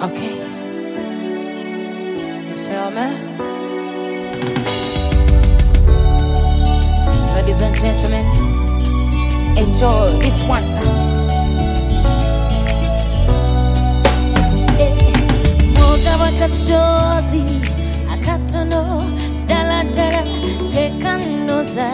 Okay. You feel me? Ladies and gentlemen, enjoy this one. Moga watadozi akatono dala dala tekanoza.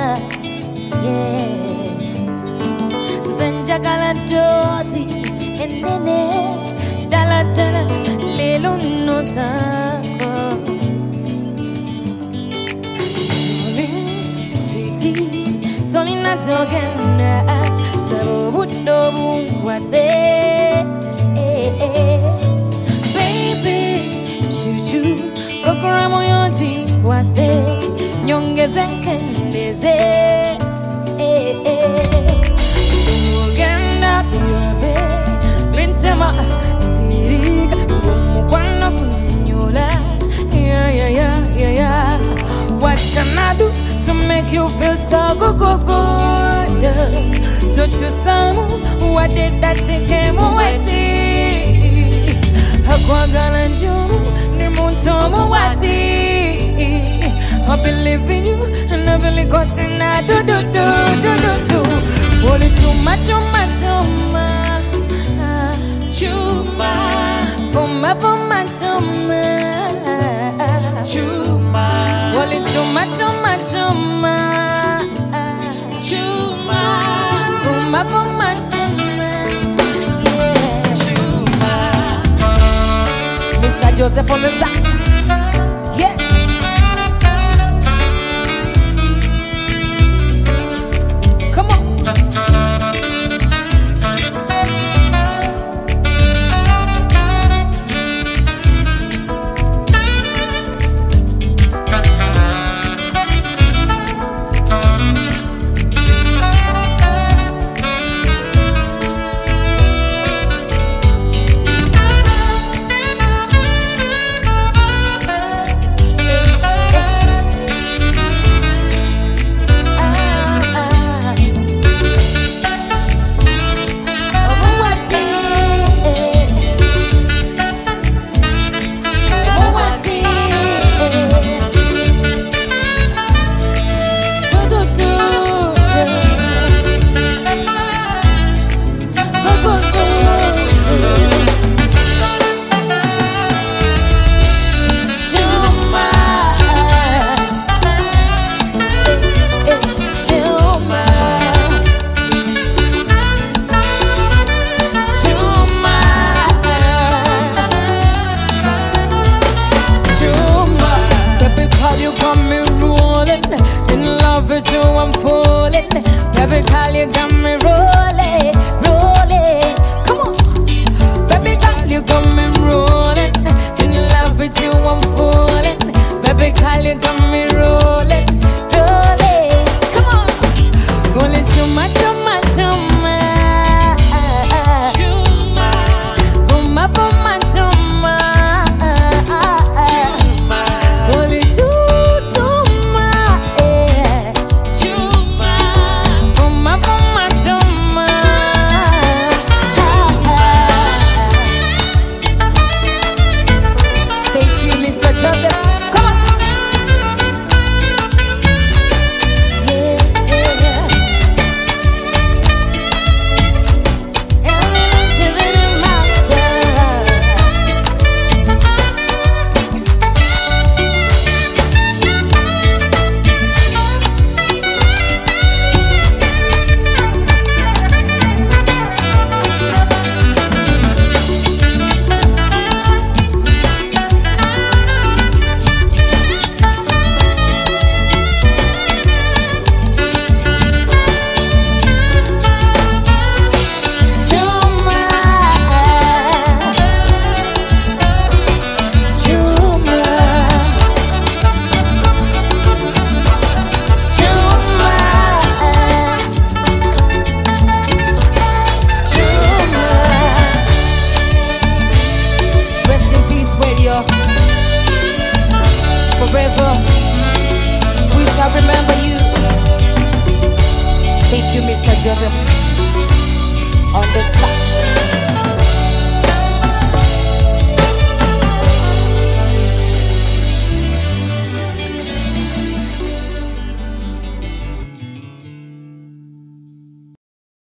Yeah. Zenjagala dozi enene dala dala lelo nozako. Sweetie, tolina jogena sabu dobu wase. Baby, chuchu programo yonji wase nyongeze nkendeze. Uganda biabe bintema siriga ngumukwana kunyola. Yeah. What can I do to make you feel so good? Touch you some, what did that she came wati? Hakwagala njumu ni muntomo wati. I believe in you and I really got in that do. Only too much. Chuma, Puma, Chuma, only too much. Chuma, Puma, yeah. Chuma, Mr. Joseph on the sax.